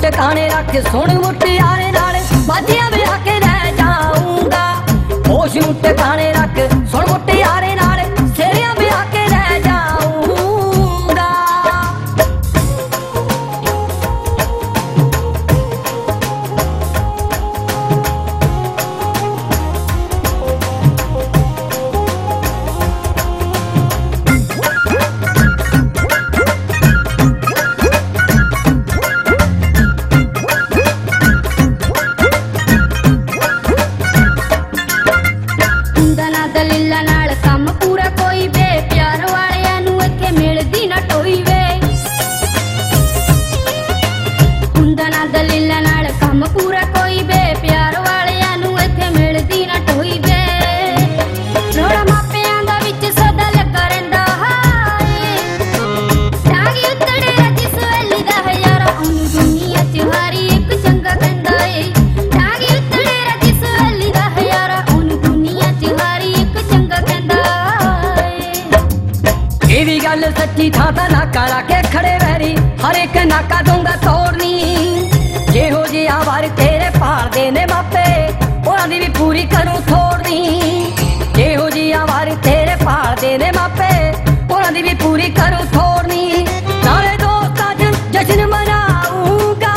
ਟਿਕਾਣੇ ਰੱਖ ਸੁਣ ਮੁਟਿਆਰੇ ਨਾਲ ਬਾਜੀਆਂ ਵਿਆਹ ਕੇ ਲੈ ਜਾਊਂਗਾ। ਹੋਸ਼ ਨੂੰ ਟਿਕਾਣੇ ਰੱਖ ਸੁਣ ਮੁਟਿਆਰੇ ਨਾਲ ਸਿਰਿਆਂ ਵਿਆਹ ਕੇ ਲੈ ਜਾਊਂਗਾ। ਦਲੀਲਾਂ ਨਾਲ ਕੰਮ ਪੂਰਾ ਕੋਈ ਵੇ ਪਿਆਰ ਵਾਲਿਆਂ ਨੂੰ ਇੱਥੇ ਮਿਲਦੀ ਨਾ ਟੋਈ ਵੇ। ਹੁੰਦਾ ਨਾ ਦਲੀਲਾਂ ਨਾਲ ਕੰਮ ਪੂਰਾ ਕੋਈ ਵੇ ਪਿਆਰ ਵਾਲਿਆਂ ਨੂੰ ਇੱਥੇ ਮਿਲਦੀ ਨਾ ਟੋਈ ਵੇ। ਰੋੜਾ ਮਾਪਿਆਂ ਦਾ ਵਿੱਚ ਸਦਾ ਲੱਗਾ ਰਹਿੰਦਾ ਹਾਏ ਡਾਂਗੀ ਉੱਤੜੇ ਰੱਜ ਸਵੈਲੀ ਦਾ ਹਜ਼ਾਰਾ ਉਹਨੂੰ ਦੁਨੀਆ ਚ ਹਾਰੀ ਇੱਕ ਚੰਗਾ ਕਹਿੰਦਾ ਏ। ਡਾਂਗੀ ਉੱਤੜੇ ਰੱਜ ਸਵੈਲੀ ਦਾ ਹਜ਼ਾਰਾ ਉਹਨੂੰ ਦੁਨੀਆ ਚ ਹਾਰੀ ਇਹ ਵੀ ਗੱਲ ਸੱਚੀ ਥਾਂ ਤਾਂ ਨਾਕਾ ਲਾ ਕੇ ਖੜੇ ਵੈਰੀ ਹਰ ਇੱਕ ਨਾਕਾ ਦਊਂਗਾ ਤੋੜਨੀ। ਜਿਹੋ ਜਿਹਾ ਵਾਰ ਤੇਰੇ ਭਾਲਦੇ ਨੇ ਮਾਪੇ ਉਹਨਾਂ ਦੀ ਵੀ ਪੂਰੀ ਕਰੂੰ ਥੋੜਨੀ। ਜਿਹੋ ਜਿਹਾ ਵਾਰ ਤੇਰੇ ਭਾਲਦੇ ਨੇ ਮਾਪੇ ਉਹਨਾਂ ਦੀ ਵੀ ਪੂਰੀ ਕਰੂੰ ਥੋੜਨੀ। ਨਾਲੇ ਦੋਸਤਾਂ 'ਚ ਜਸ਼ਨ ਮਨਾਊਂਗਾ।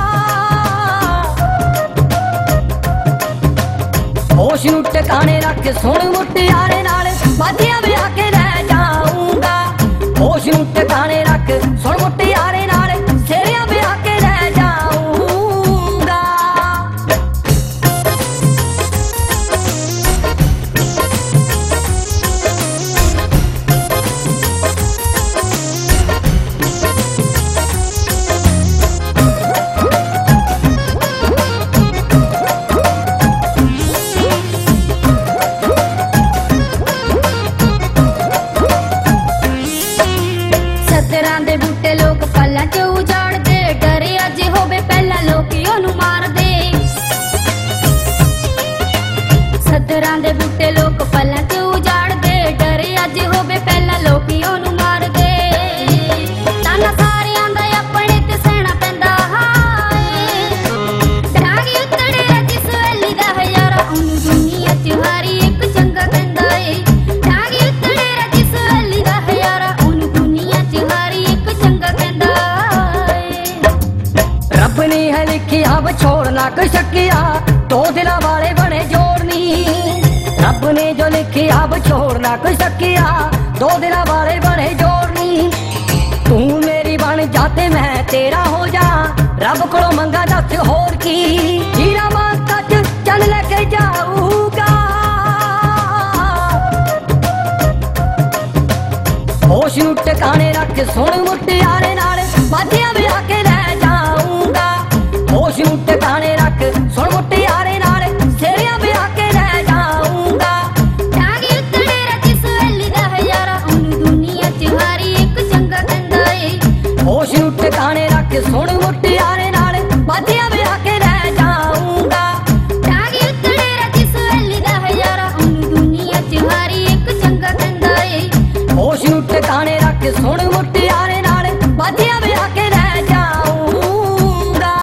ਹੋਸ਼ ਨੂੰ ਟਿਕਾਣੇ ਰੱਖ ਸੁਣ ਮੁਟਿਆਰੇ ਨਾਲ ਬਾਜੀਆਂ ਵਿਆਹ ਕੇ ਲੈ ਜਾਊਂਗਾ। ਹੋਸ਼ ਨੂੰ ਟਿਕਾਣੇ ਰੱਖ ਸੁਣ ਮੁਟਿਆਰੇ ਨਾਲ ਸਿਰਿਆਂ ਵਿਆਹ ਕੇ ਲੈ ਜਾਊਂਗਾ। ਸੱਤਰਾਂ ਦੇ ਬੂਟੇ ਲੋਕ ਪੱਲਾਂ 'ਚ ਉਜਾੜਦੇ ਡਰੇ ਅੱਜ ਹੋਵੇ ਪਹਿਲਾਂ ਲੋਕੀ ਉਹਨੂੰ ਮਾਰਦੇ। ਸੱਤਰਾਂ ਦੇ ਬੂਟੇ ਲੋਕ ਪੱਲਾਂ 'ਚ ਉਜਾੜਦੇ ਡਰੇ ਅੱਜ ਹੋਵੇ ਪਹਿਲਾਂ ਲੋਕੀ ਉਹਨੂੰ ਮਾਰਦੇ। ਤਾਨਾ ਸਾਰਿਆਂ ਦਾ ਆਪਣੇ ਤੇ ਸਹਿਣਾ ਪੈਂਦਾ ਹਾਏ ਡਾਂਗੀ ਉੱਤੜੇ ਰੱਜ ਸਵੈਲੀ ਦਾ ਹਜ਼ਾਰਾ ਉਹਨੂੰ ਦੁਨੀਆ 'ਚ ਹਾਰੀ ਇੱਕ ਚੰਗਾ ਕਹਿੰਦਾ ਏ। ਡਾਂਗੀ ਉੱਤੜੇ ਰੱਜ ਸਵੈਲੀ ਦਾ ਹਜ਼ਾਰਾ ਉਹਨੂੰ ਦੁਨੀਆ 'ਚ ਹਾਰੀ ਇੱਕ ਚੰਗਾ ਕਹਿੰਦਾ ਏ। ਰੱਬ ਨੇ ਹੈ ਲਿਖਿਆ ਵਿਛੋੜਨਾ ਕੋਈ ਸ਼ੱਕਿਆ ਦੋ ਦਿਲਾਂ ਵਾਲੇ ਬਣੇ ਜੋੜਨੀ। ਰੱਬ ਨੇ ਜੋ ਲਿਖਿਆ ਵਿਛੋੜਨਾ ਕੋਈ ਸ਼ੱਕਿਆ ਦੋ ਦਿਲਾਂ ਵਾਲੇ ਬਣੇ ਜੋੜਨੀ। ਤੂੰ ਮੇਰੀ ਬਣ ਜਾ ਤੇ ਮੈਂ ਤੇਰਾ ਹੋ ਜਾ ਰੱਬ ਕੋਲੋਂ ਮੰਗਾ ਦੱਸ ਹੋਰ ਕੀ। ਹੀਰਾ ਮਾਤਾ 'ਚ ਚੱਲ ਲੈ ਕੇ ਜਾਊਗਾ। ਹੋਸ਼ ਨੂੰ ਟਿਕਾਣੇ ਰੱਖ ਸੁਣ ਮੁਟਿਆਰੇ ਨਾਲ ਬਾਜੀਆਂ ਵਿਆਹ ਕੇ ਲੈ ਜਾਊਂਗਾ। ਹੋਸ਼ ਨੂੰ ਟਿਕਾਣੇ ਰੱਖ ਸੁਣ ਮੁਟਿਆਰੇ ਨਾਲ ਸਿਰਿਆਂ ਵਿਆਹ ਕੇ ਲੈ ਜਾਊਂਗਾ। ਡਾਂਗੀ ਉੱਤੜੇ ਰੱਜ ਸਵੈਲੀ ਦਾ ਹਜ਼ਾਰਾ ਉਹਨੂੰ ਦੁਨੀਆ 'ਚ ਹਾਰੀ ਇੱਕ ਚੰਗਾ ਕਹਿੰਦਾ ਏ। ਹੋਸ਼ ਨੂੰ ਟਿਕਾਣੇ ਰੱਖ ਸੁਣ ਮੁਟਿਆਰੇ ਨਾਲ ਬਾਜੀਆਂ ਵਿਆਹ ਕੇ ਲੈ ਜਾਊਂਗਾ। ਡਾਂਗੀ ਉੱਤੜੇ ਰੱਜ ਸਵੈਲੀ ਦਾ ਹਜ਼ਾਰਾ ਉਹਨੂੰ ਦੁਨੀਆ 'ਚ ਹਾਰੀ ਇੱਕ ਚੰਗਾ ਕਹਿੰਦਾ ਏ। ਹੋਸ਼ ਨੂੰ ਟਿਕਾਣੇ ਰੱਖ ਸੁਣ